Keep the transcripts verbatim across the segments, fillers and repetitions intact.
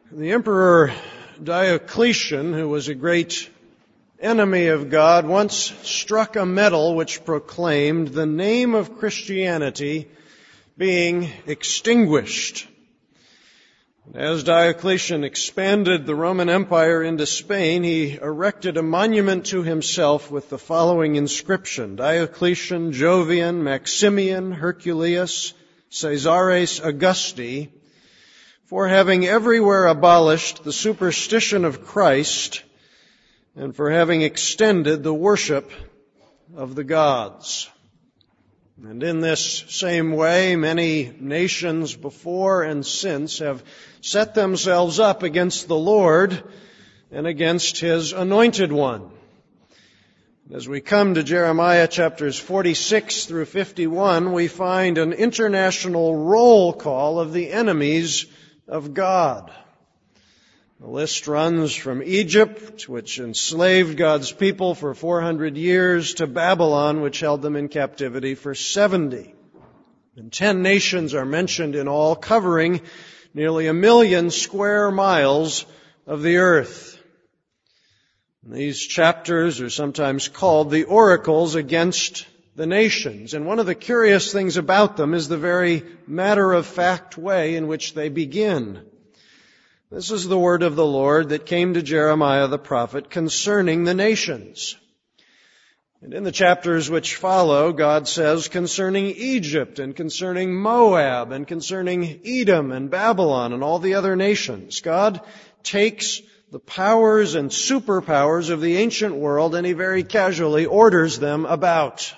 The Emperor Diocletian, who was a great enemy of God, once struck a medal which proclaimed the name of Christianity being extinguished. As Diocletian expanded the Roman Empire into Spain, he erected a monument to himself with the following inscription: Diocletian, Jovian, Maximian, Herculeus, Caesares Augusti, for having everywhere abolished the superstition of Christ and for having extended the worship of the gods. And in this same way, many nations before and since have set themselves up against the Lord and against His Anointed One. As we come to Jeremiah chapters forty-six through fifty-one, we find an international roll call of the enemies of God. The list runs from Egypt, which enslaved God's people for four hundred years, to Babylon, which held them in captivity for seventy. And ten nations are mentioned in all, covering nearly a million square miles of the earth. And these chapters are sometimes called the oracles against the nations. And one of the curious things about them is the very matter-of-fact way in which they begin. This is the word of the Lord that came to Jeremiah the prophet concerning the nations. And in the chapters which follow, God says concerning Egypt and concerning Moab and concerning Edom and Babylon and all the other nations, God takes the powers and superpowers of the ancient world and He very casually orders them about.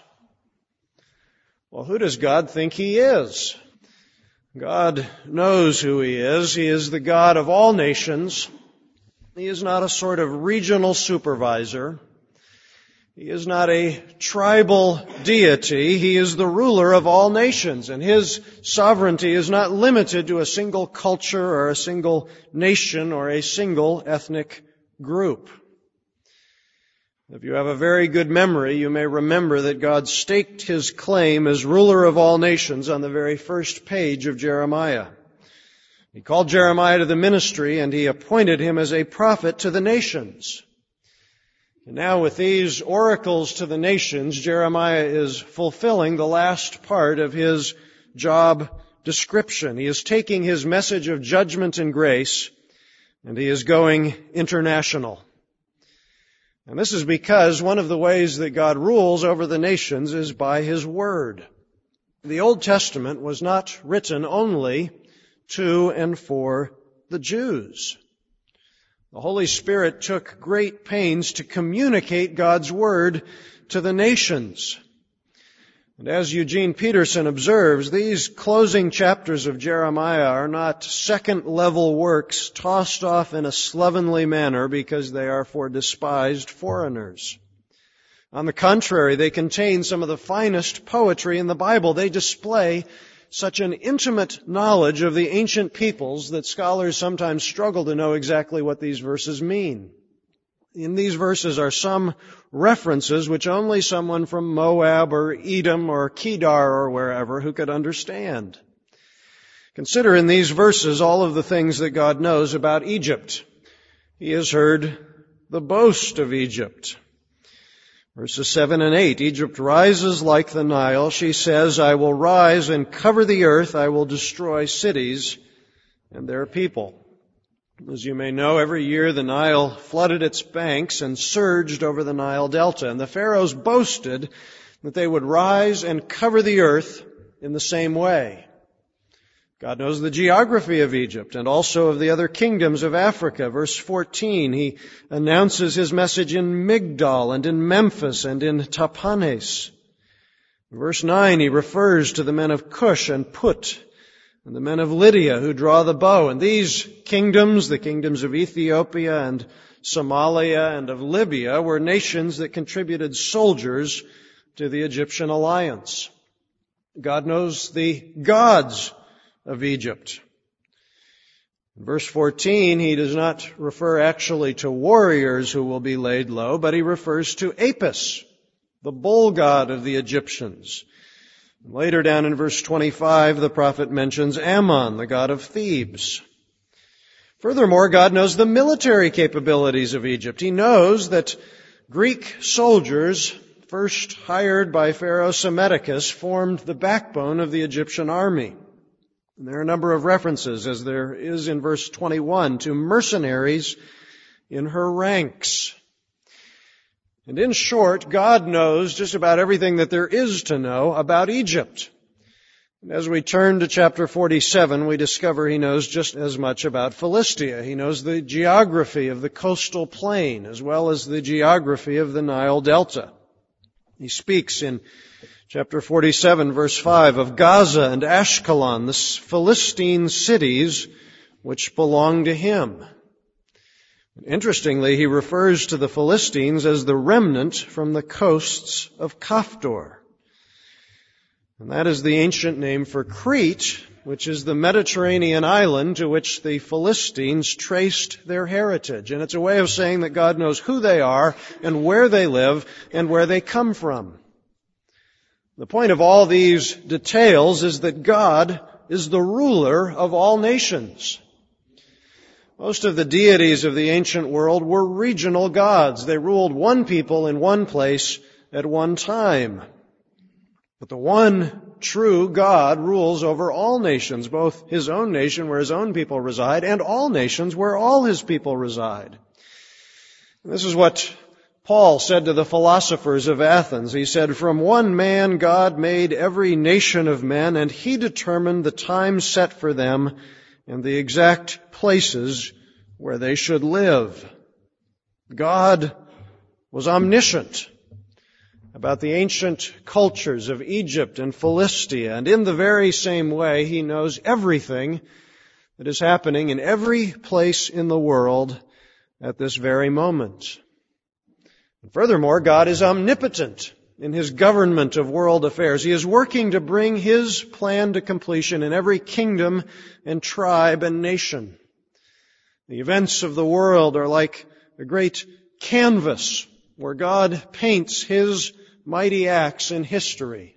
Well, who does God think He is? God knows who He is. He is the God of all nations. He is not a sort of regional supervisor. He is not a tribal deity. He is the ruler of all nations, and His sovereignty is not limited to a single culture or a single nation or a single ethnic group. If you have a very good memory, you may remember that God staked His claim as ruler of all nations on the very first page of Jeremiah. He called Jeremiah to the ministry, and He appointed him as a prophet to the nations. And now with these oracles to the nations, Jeremiah is fulfilling the last part of his job description. He is taking his message of judgment and grace, and he is going international. And this is because one of the ways that God rules over the nations is by His Word. The Old Testament was not written only to and for the Jews. The Holy Spirit took great pains to communicate God's Word to the nations. And as Eugene Peterson observes, these closing chapters of Jeremiah are not second-level works tossed off in a slovenly manner because they are for despised foreigners. On the contrary, they contain some of the finest poetry in the Bible. They display such an intimate knowledge of the ancient peoples that scholars sometimes struggle to know exactly what these verses mean. In these verses are some references which only someone from Moab or Edom or Kedar or wherever who could understand. Consider in these verses all of the things that God knows about Egypt. He has heard the boast of Egypt. Verses seven and eight, Egypt rises like the Nile. She says, I will rise and cover the earth. I will destroy cities and their people. As you may know, every year the Nile flooded its banks and surged over the Nile Delta. And the pharaohs boasted that they would rise and cover the earth in the same way. God knows the geography of Egypt and also of the other kingdoms of Africa. Verse fourteen, He announces His message in Migdol and in Memphis and in Tahpanhes. Verse nine, He refers to the men of Cush and Put and the men of Lydia who draw the bow. And these kingdoms, the kingdoms of Ethiopia and Somalia and of Libya, were nations that contributed soldiers to the Egyptian alliance. God knows the gods of Egypt. In verse fourteen, He does not refer actually to warriors who will be laid low, but He refers to Apis, the bull god of the Egyptians. Later down in verse twenty-five, the prophet mentions Ammon, the god of Thebes. Furthermore, God knows the military capabilities of Egypt. He knows that Greek soldiers, first hired by Pharaoh Psammetichus, formed the backbone of the Egyptian army. And there are a number of references, as there is in verse twenty-one, to mercenaries in her ranks. And in short, God knows just about everything that there is to know about Egypt. And as we turn to chapter forty-seven, we discover He knows just as much about Philistia. He knows the geography of the coastal plain, as well as the geography of the Nile Delta. He speaks in chapter forty-seven, verse five, of Gaza and Ashkelon, the Philistine cities which belong to him. Interestingly, he refers to the Philistines as the remnant from the coasts of Kaftor. And that is the ancient name for Crete, which is the Mediterranean island to which the Philistines traced their heritage. And it's a way of saying that God knows who they are and where they live and where they come from. The point of all these details is that God is the ruler of all nations. Most of the deities of the ancient world were regional gods. They ruled one people in one place at one time. But the one true God rules over all nations, both His own nation where His own people reside and all nations where all His people reside. This is what Paul said to the philosophers of Athens. He said, "From one man God made every nation of men, and He determined the time set for them and the exact places where they should live." God was omniscient about the ancient cultures of Egypt and Philistia, and in the very same way, He knows everything that is happening in every place in the world at this very moment. And furthermore, God is omnipotent in His government of world affairs. He is working to bring His plan to completion in every kingdom and tribe and nation. The events of the world are like a great canvas where God paints His mighty acts in history.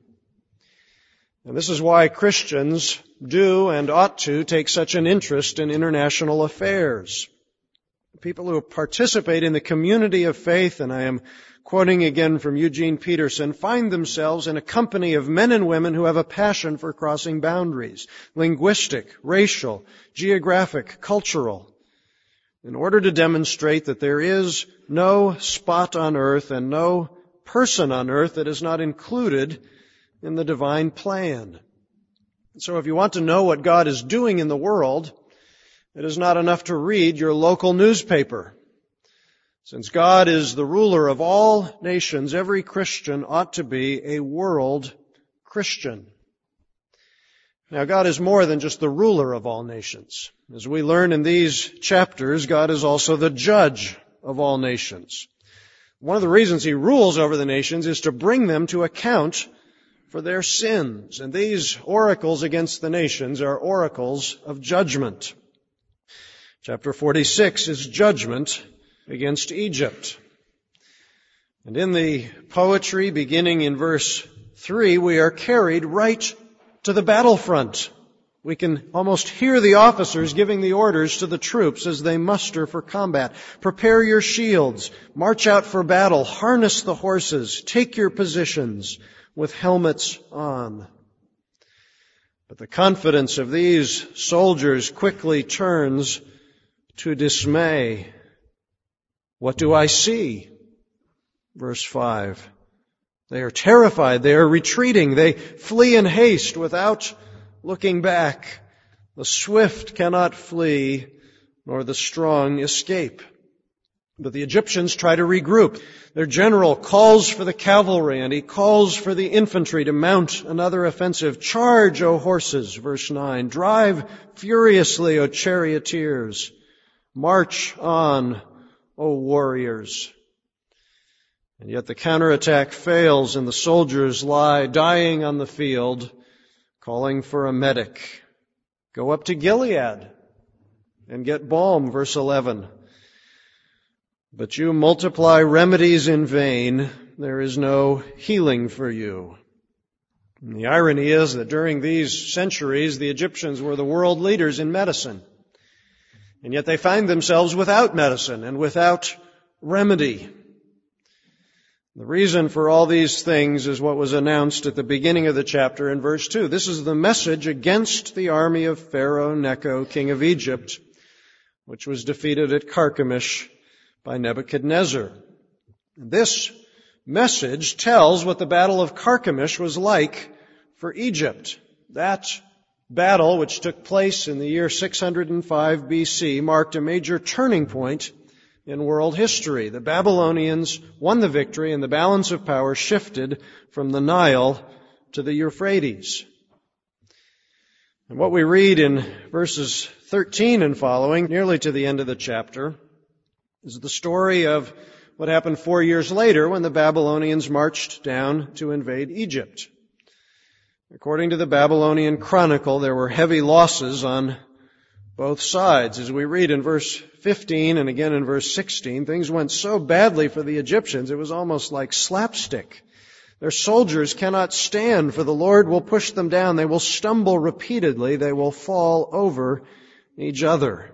And this is why Christians do and ought to take such an interest in international affairs. People who participate in the community of faith, and I am quoting again from Eugene Peterson, find themselves in a company of men and women who have a passion for crossing boundaries, linguistic, racial, geographic, cultural, in order to demonstrate that there is no spot on earth and no person on earth that is not included in the divine plan. So if you want to know what God is doing in the world, it is not enough to read your local newspaper. Since God is the ruler of all nations, every Christian ought to be a world Christian. Now, God is more than just the ruler of all nations. As we learn in these chapters, God is also the judge of all nations. One of the reasons He rules over the nations is to bring them to account for their sins. And these oracles against the nations are oracles of judgment. Chapter forty-six is judgment against Egypt. And in the poetry, beginning in verse three, we are carried right to the battlefront. We can almost hear the officers giving the orders to the troops as they muster for combat. Prepare your shields, march out for battle, harness the horses, take your positions with helmets on. But the confidence of these soldiers quickly turns to dismay. What do I see? Verse five. They are terrified. They are retreating. They flee in haste without looking back. The swift cannot flee, nor the strong escape. But the Egyptians try to regroup. Their general calls for the cavalry, and he calls for the infantry to mount another offensive. Charge, O horses, verse nine. Drive furiously, O charioteers. March on, O warriors. And yet the counterattack fails, and the soldiers lie dying on the field, calling for a medic. Go up to Gilead and get balm, verse eleven. But you multiply remedies in vain. There is no healing for you. And the irony is that during these centuries, the Egyptians were the world leaders in medicine. And yet they find themselves without medicine and without remedy. The reason for all these things is what was announced at the beginning of the chapter in verse two. This is the message against the army of Pharaoh Necho, king of Egypt, which was defeated at Carchemish by Nebuchadnezzar. This message tells what the battle of Carchemish was like for Egypt. That battle, which took place in the year six hundred five B C, marked a major turning point in world history. The Babylonians won the victory, and the balance of power shifted from the Nile to the Euphrates. And what we read in verses thirteen and following, nearly to the end of the chapter, is the story of what happened four years later when the Babylonians marched down to invade Egypt. According to the Babylonian Chronicle, there were heavy losses on both sides. As we read in verse fifteen and again in verse sixteen, things went so badly for the Egyptians, it was almost like slapstick. Their soldiers cannot stand, for the Lord will push them down. They will stumble repeatedly. They will fall over each other.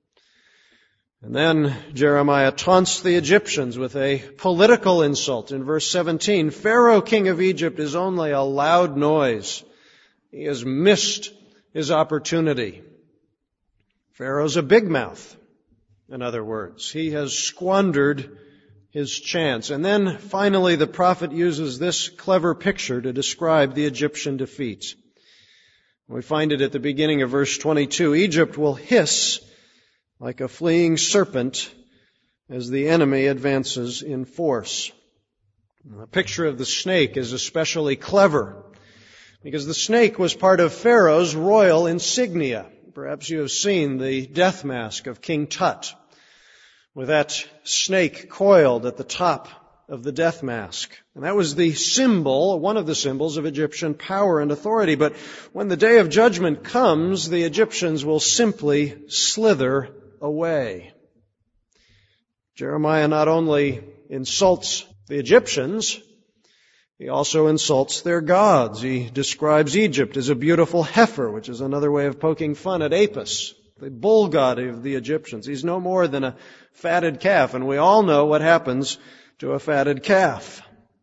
And then Jeremiah taunts the Egyptians with a political insult in verse seventeen. Pharaoh, king of Egypt, is only a loud noise. He has missed his opportunity. Pharaoh's a big mouth, in other words. He has squandered his chance. And then finally the prophet uses this clever picture to describe the Egyptian defeat. We find it at the beginning of verse twenty-two. Egypt will hiss like a fleeing serpent as the enemy advances in force. The picture of the snake is especially clever because the snake was part of Pharaoh's royal insignia. Perhaps you have seen the death mask of King Tut with that snake coiled at the top of the death mask. And that was the symbol, one of the symbols of Egyptian power and authority. But when the day of judgment comes, the Egyptians will simply slither away. Jeremiah not only insults the Egyptians, he also insults their gods. He describes Egypt as a beautiful heifer, which is another way of poking fun at Apis, the bull god of the Egyptians. He's no more than a fatted calf, and we all know what happens to a fatted calf.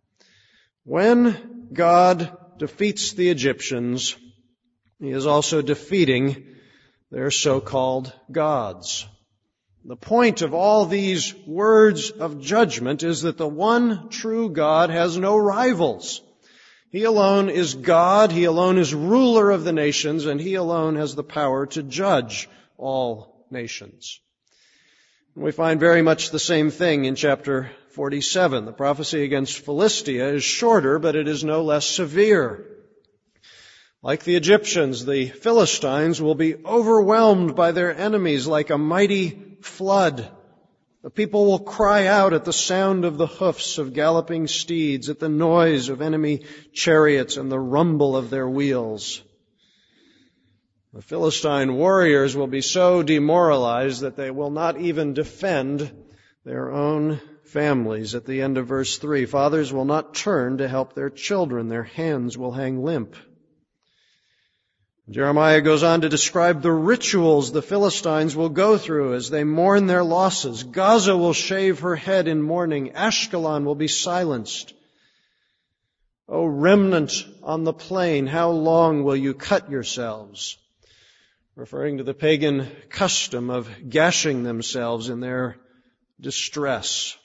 When God defeats the Egyptians, he is also defeating their so-called gods. The point of all these words of judgment is that the one true God has no rivals. He alone is God, He alone is ruler of the nations, and He alone has the power to judge all nations. We find very much the same thing in chapter forty-seven. The prophecy against Philistia is shorter, but it is no less severe. Like the Egyptians, the Philistines will be overwhelmed by their enemies like a mighty flood. The people will cry out at the sound of the hoofs of galloping steeds, at the noise of enemy chariots and the rumble of their wheels. The Philistine warriors will be so demoralized that they will not even defend their own families. At the end of verse three, fathers will not turn to help their children. Their hands will hang limp. Jeremiah goes on to describe the rituals the Philistines will go through as they mourn their losses. Gaza will shave her head in mourning. Ashkelon will be silenced. O remnant on the plain, how long will you cut yourselves? Referring to the pagan custom of gashing themselves in their distress.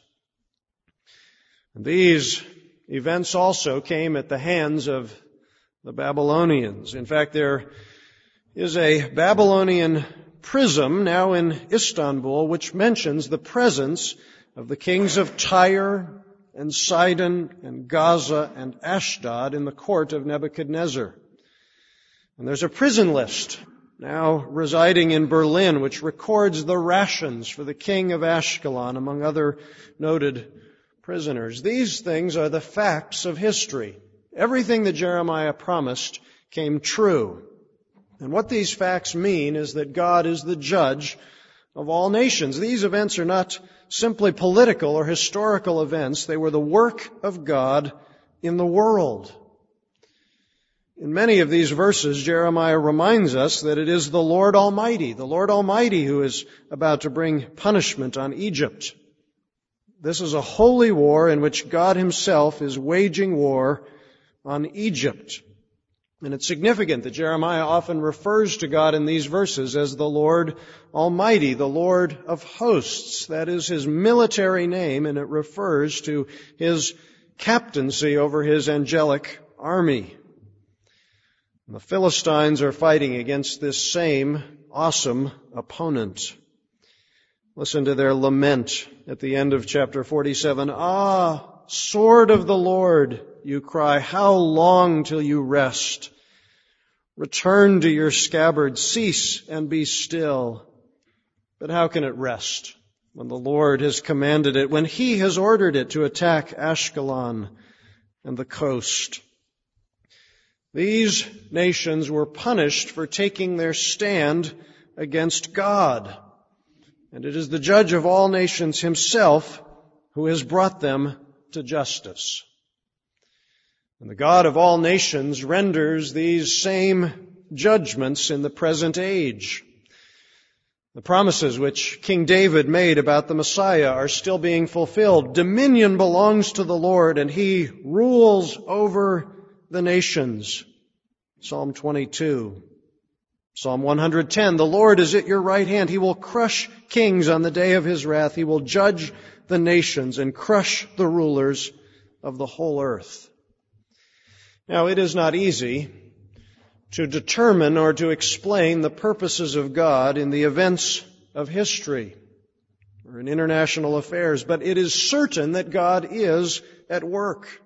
These events also came at the hands of the Babylonians. In fact, there is a Babylonian prism now in Istanbul which mentions the presence of the kings of Tyre and Sidon and Gaza and Ashdod in the court of Nebuchadnezzar. And there's a prison list now residing in Berlin which records the rations for the king of Ashkelon, among other noted prisoners. These things are the facts of history. Everything that Jeremiah promised came true. And what these facts mean is that God is the judge of all nations. These events are not simply political or historical events. They were the work of God in the world. In many of these verses, Jeremiah reminds us that it is the Lord Almighty, the Lord Almighty who is about to bring punishment on Egypt. This is a holy war in which God himself is waging war on Egypt. And it's significant that Jeremiah often refers to God in these verses as the Lord Almighty, the Lord of hosts. That is his military name, and it refers to his captaincy over his angelic army. And the Philistines are fighting against this same awesome opponent. Listen to their lament at the end of chapter forty-seven. Ah, sword of the Lord, you cry, how long till you rest? Return to your scabbard, cease and be still. But how can it rest when the Lord has commanded it, when he has ordered it to attack Ashkelon and the coast? These nations were punished for taking their stand against God. And it is the judge of all nations himself who has brought them to justice. And the God of all nations renders these same judgments in the present age. The promises which King David made about the Messiah are still being fulfilled. Dominion belongs to the Lord, and he rules over the nations. Psalm twenty-two. Psalm one hundred ten, the Lord is at your right hand. He will crush kings on the day of his wrath. He will judge the nations and crush the rulers of the whole earth. Now, it is not easy to determine or to explain the purposes of God in the events of history or in international affairs, but it is certain that God is at work.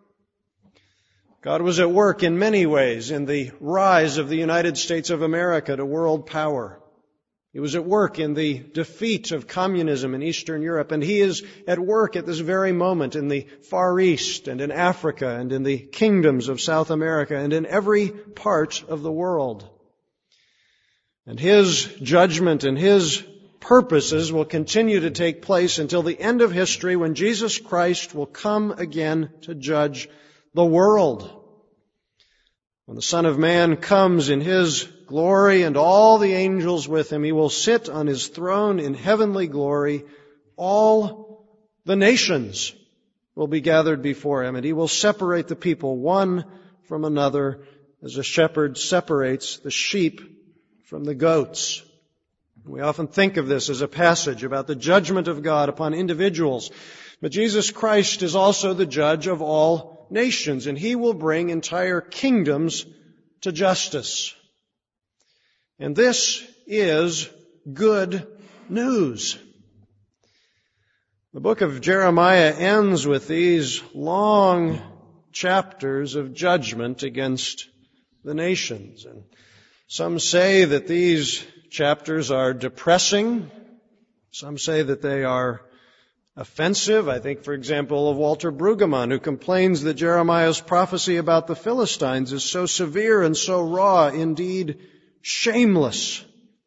God was at work in many ways in the rise of the United States of America to world power. He was at work in the defeat of communism in Eastern Europe, and he is at work at this very moment in the Far East and in Africa and in the kingdoms of South America and in every part of the world. And his judgment and his purposes will continue to take place until the end of history, when Jesus Christ will come again to judge the world. When the Son of Man comes in his glory and all the angels with him, he will sit on his throne in heavenly glory. All the nations will be gathered before him, and he will separate the people one from another as a shepherd separates the sheep from the goats. We often think of this as a passage about the judgment of God upon individuals. But Jesus Christ is also the judge of all nations, and he will bring entire kingdoms to justice. And this is good news. The book of Jeremiah ends with these long chapters of judgment against the nations. And some say that these chapters are depressing. Some say that they are offensive. I think, for example, of Walter Brueggemann, who complains that Jeremiah's prophecy about the Philistines is so severe and so raw, indeed shameless.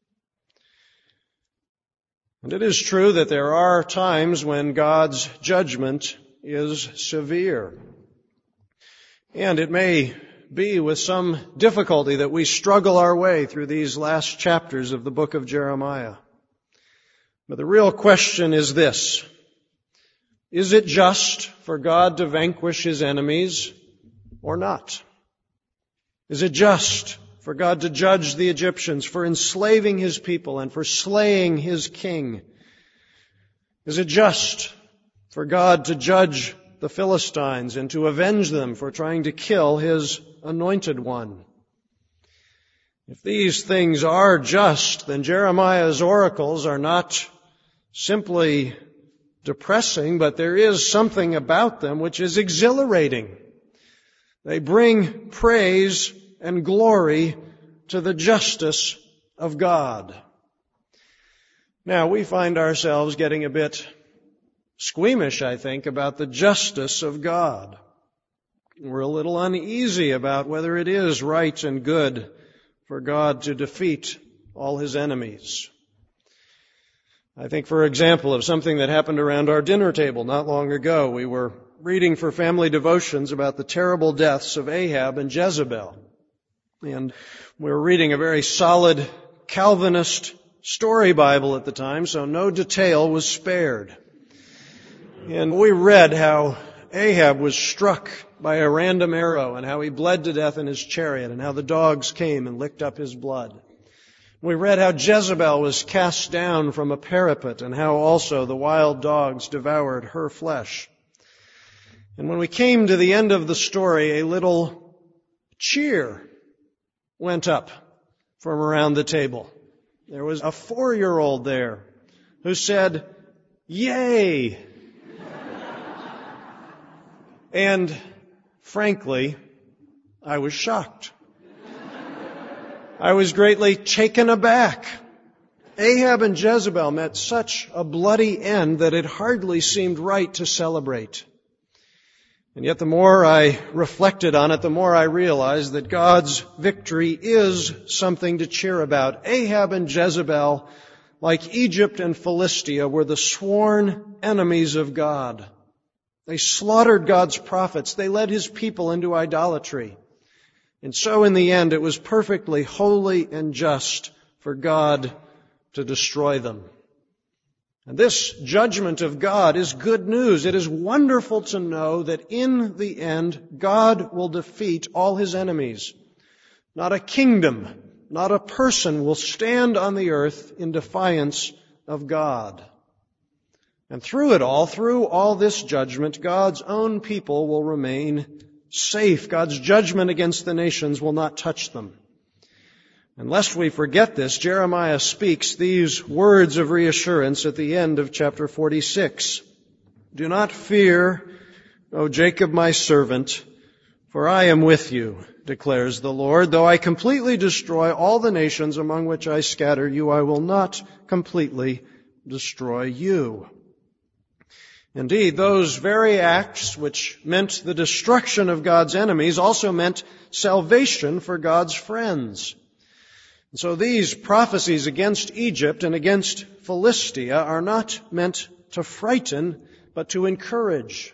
And it is true that there are times when God's judgment is severe. And it may be with some difficulty that we struggle our way through these last chapters of the book of Jeremiah. But the real question is this: is it just for God to vanquish his enemies or not? Is it just for God to judge the Egyptians for enslaving his people and for slaying his king? Is it just for God to judge the Philistines and to avenge them for trying to kill his anointed one? If these things are just, then Jeremiah's oracles are not simply depressing, but there is something about them which is exhilarating. They bring praise and glory to the justice of God. Now, we find ourselves getting a bit squeamish, I think, about the justice of God. We're a little uneasy about whether it is right and good for God to defeat all his enemies. I think, for example, of something that happened around our dinner table not long ago. We were reading for family devotions about the terrible deaths of Ahab and Jezebel. And we were reading a very solid Calvinist story Bible at the time, so no detail was spared. And we read how Ahab was struck by a random arrow and how he bled to death in his chariot and how the dogs came and licked up his blood. We read how Jezebel was cast down from a parapet and how also the wild dogs devoured her flesh. And when we came to the end of the story, a little cheer went up from around the table. There was a four-year-old there who said, "Yay!" And frankly, I was shocked. I was greatly taken aback. Ahab and Jezebel met such a bloody end that it hardly seemed right to celebrate. And yet the more I reflected on it, the more I realized that God's victory is something to cheer about. Ahab and Jezebel, like Egypt and Philistia, were the sworn enemies of God. They slaughtered God's prophets. They led His people into idolatry. And so in the end, it was perfectly holy and just for God to destroy them. And this judgment of God is good news. It is wonderful to know that in the end, God will defeat all His enemies. Not a kingdom, not a person will stand on the earth in defiance of God. And through it all, through all this judgment, God's own people will remain safe. God's judgment against the nations will not touch them. And lest we forget this, Jeremiah speaks these words of reassurance at the end of chapter forty-six. "Do not fear, O Jacob my servant, for I am with you, declares the Lord. Though I completely destroy all the nations among which I scatter you, I will not completely destroy you." Indeed, those very acts which meant the destruction of God's enemies also meant salvation for God's friends. And so these prophecies against Egypt and against Philistia are not meant to frighten, but to encourage.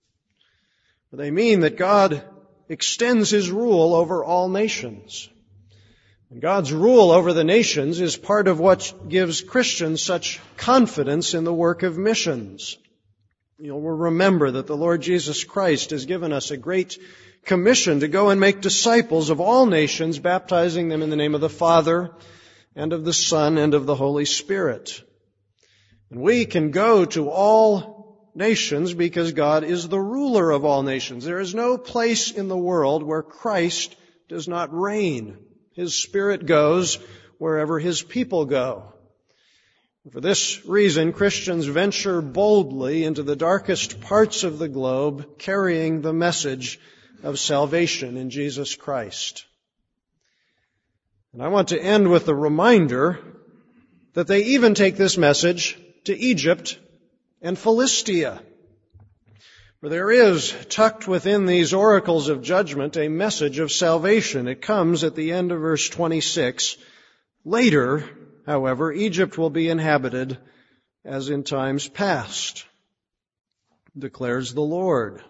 They mean that God extends His rule over all nations. And God's rule over the nations is part of what gives Christians such confidence in the work of missions. You'll remember that the Lord Jesus Christ has given us a great commission to go and make disciples of all nations, baptizing them in the name of the Father and of the Son and of the Holy Spirit. And we can go to all nations because God is the ruler of all nations. There is no place in the world where Christ does not reign. His Spirit goes wherever His people go. For this reason, Christians venture boldly into the darkest parts of the globe, carrying the message of salvation in Jesus Christ. And I want to end with a reminder that they even take this message to Egypt and Philistia. For there is, tucked within these oracles of judgment, a message of salvation. It comes at the end of verse twenty-six. Later, however, Egypt will be inhabited as in times past, declares the Lord.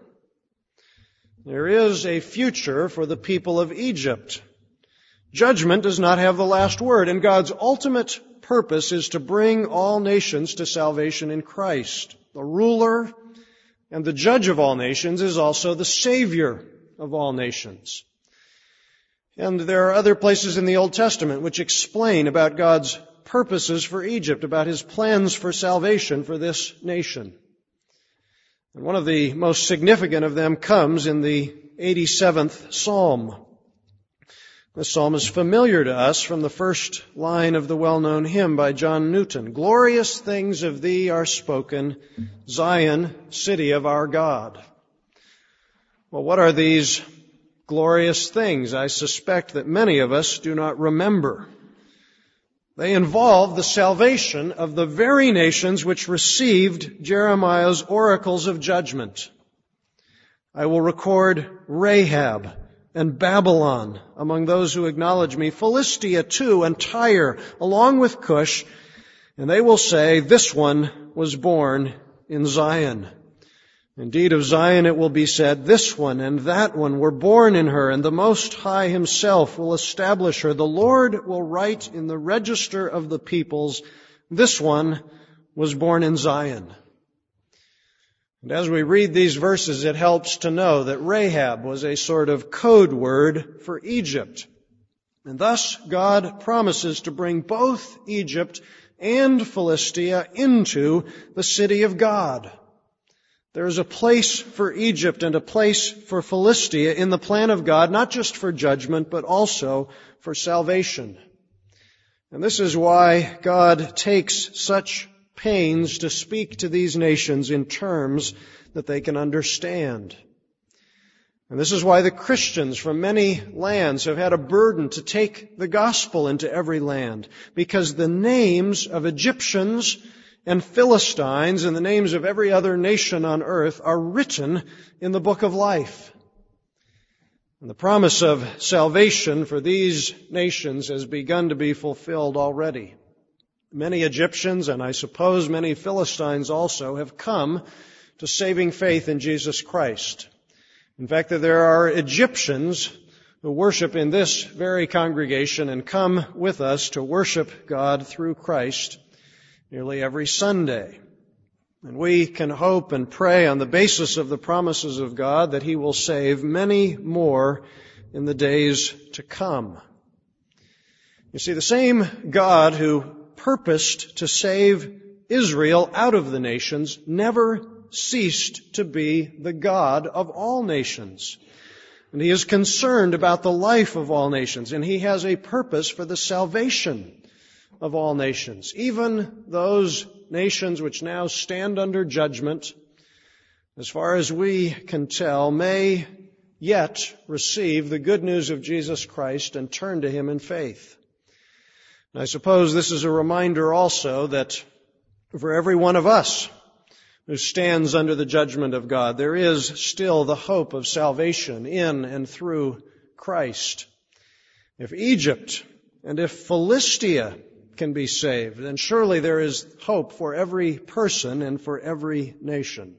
There is a future for the people of Egypt. Judgment does not have the last word, and God's ultimate purpose is to bring all nations to salvation in Christ. The ruler and the judge of all nations is also the Savior of all nations. And there are other places in the Old Testament which explain about God's purposes for Egypt, about His plans for salvation for this nation. And one of the most significant of them comes in the eighty-seventh Psalm. This psalm is familiar to us from the first line of the well-known hymn by John Newton. "Glorious things of Thee are spoken, Zion, city of our God." Well, what are these glorious things? I suspect that many of us do not remember. They involve the salvation of the very nations which received Jeremiah's oracles of judgment. I will record Rahab and Babylon among those who acknowledge me, Philistia too, and Tyre, along with Cush, and they will say, "This one was born in Zion." Indeed, of Zion it will be said, this one and that one were born in her, and the Most High himself will establish her. The Lord will write in the register of the peoples, this one was born in Zion. And as we read these verses, it helps to know that Rahab was a sort of code word for Egypt. And thus God promises to bring both Egypt and Philistia into the city of God. There is a place for Egypt and a place for Philistia in the plan of God, not just for judgment, but also for salvation. And this is why God takes such pains to speak to these nations in terms that they can understand. And this is why the Christians from many lands have had a burden to take the gospel into every land, because the names of Egyptians and Philistines and the names of every other nation on earth are written in the book of life. And the promise of salvation for these nations has begun to be fulfilled already. Many Egyptians, and I suppose many Philistines also, have come to saving faith in Jesus Christ. In fact, that there are Egyptians who worship in this very congregation and come with us to worship God through Christ nearly every Sunday. And we can hope and pray on the basis of the promises of God that He will save many more in the days to come. You see, the same God who purposed to save Israel out of the nations never ceased to be the God of all nations. And He is concerned about the life of all nations, and He has a purpose for the salvation of all nations, even those nations which now stand under judgment, as far as we can tell, may yet receive the good news of Jesus Christ and turn to Him in faith. And I suppose this is a reminder also that for every one of us who stands under the judgment of God, there is still the hope of salvation in and through Christ. If Egypt and if Philistia can be saved, then surely there is hope for every person and for every nation.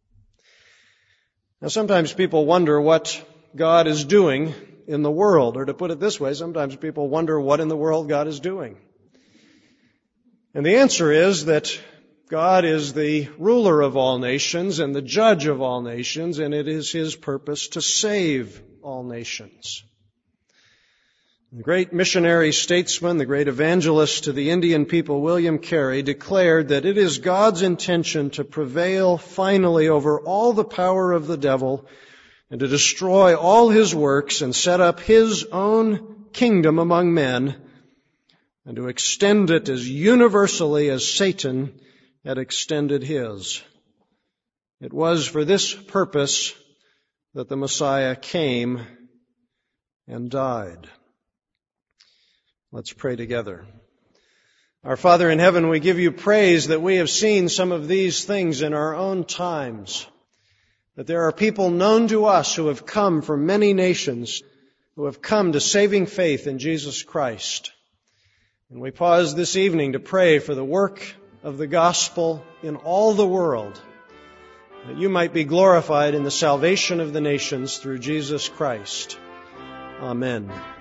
Now, sometimes people wonder what God is doing in the world, or to put it this way, sometimes people wonder what in the world God is doing. And the answer is that God is the ruler of all nations and the judge of all nations, and it is His purpose to save all nations. The great missionary statesman, the great evangelist to the Indian people, William Carey, declared that it is God's intention to prevail finally over all the power of the devil and to destroy all his works and set up His own kingdom among men and to extend it as universally as Satan had extended his. It was for this purpose that the Messiah came and died. Let's pray together. Our Father in heaven, we give You praise that we have seen some of these things in our own times, that there are people known to us who have come from many nations, who have come to saving faith in Jesus Christ. And we pause this evening to pray for the work of the gospel in all the world, that You might be glorified in the salvation of the nations through Jesus Christ. Amen.